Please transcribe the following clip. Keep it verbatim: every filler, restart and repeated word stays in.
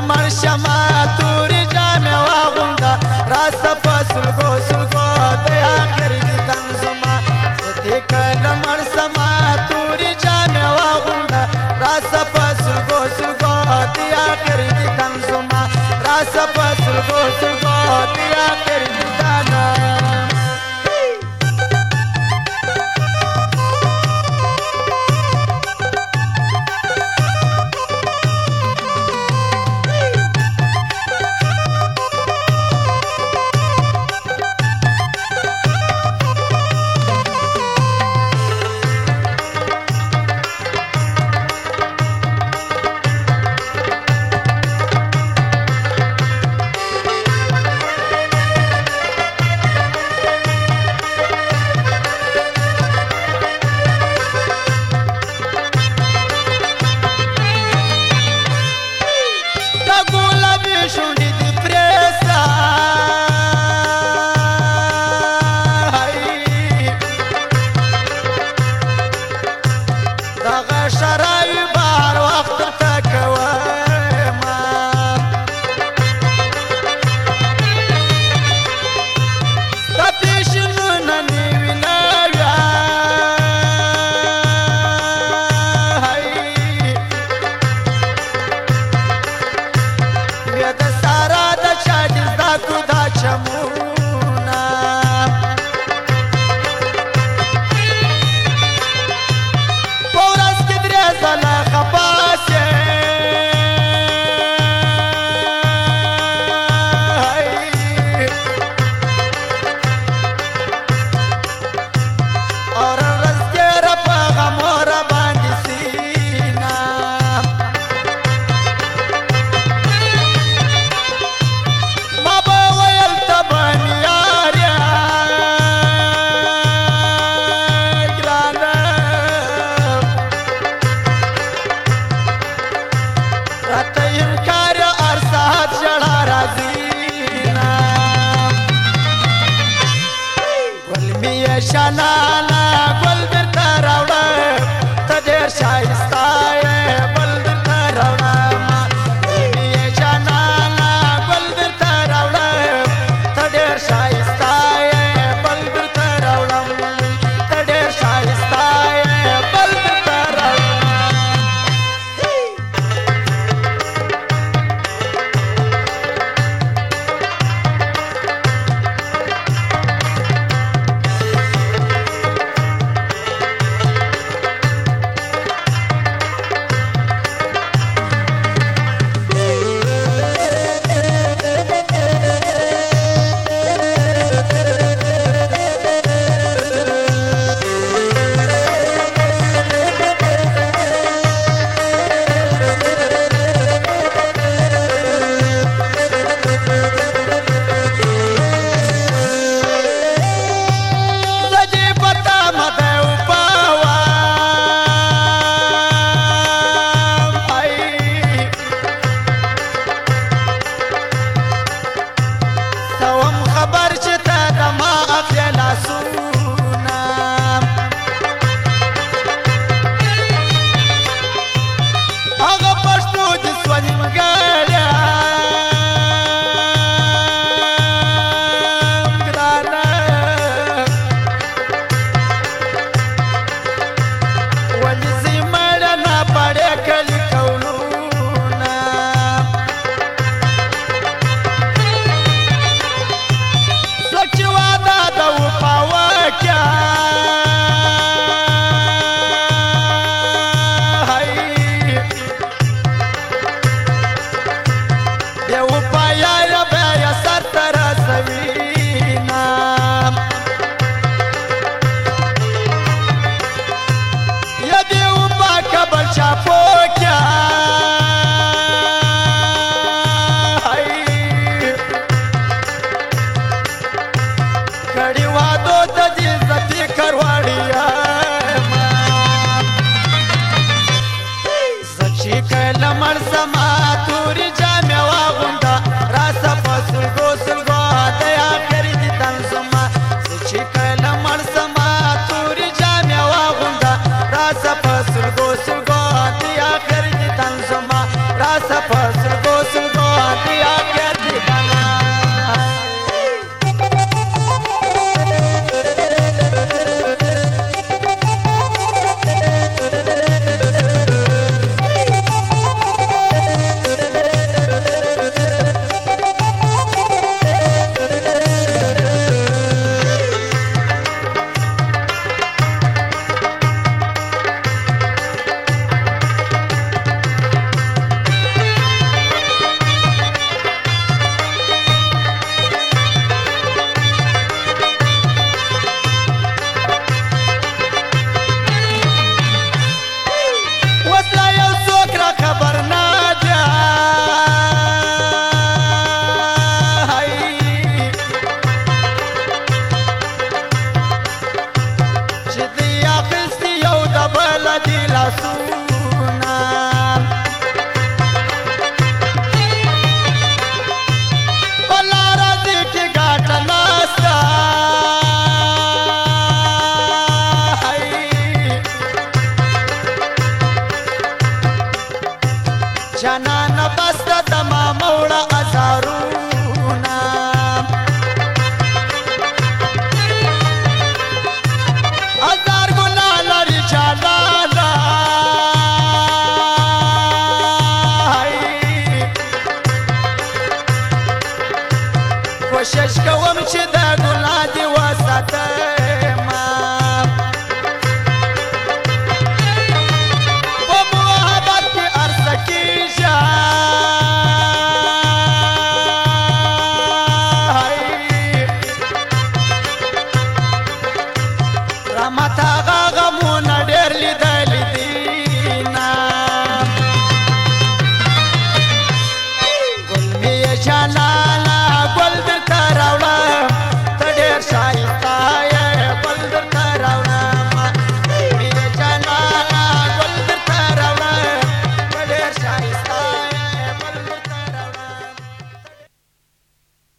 لمر شما توری جامع واغوندا راست فصل گو سلگو دی آخر دیدن زما ستی که لمر شما توری جامع واغوندا راست فصل گو سلگو دی آخر دیدن زما راست فصل گو سلگو دی آخر دیدن شانانا گل درته راوړه ته ډېر ښایسته یې بل درته راوړه مې شانانا گل درته راوړه ته ډېر ښایسته یې بل درته راوړم ته ډېر ښایسته یې بل درته راوړم لمر سما توری جامع واغوندا راست فصل گو سلگو دی آخر دیدن زما سچی که لمر سما توری جامع واغوندا راست فصل گو سلگو دی آخر دیدن زما راست فصل گو سلگو ځان بست د ما موړه ازارونه ازار ګنا لري جلالا کوشش کوم چې د ګنا دی وساته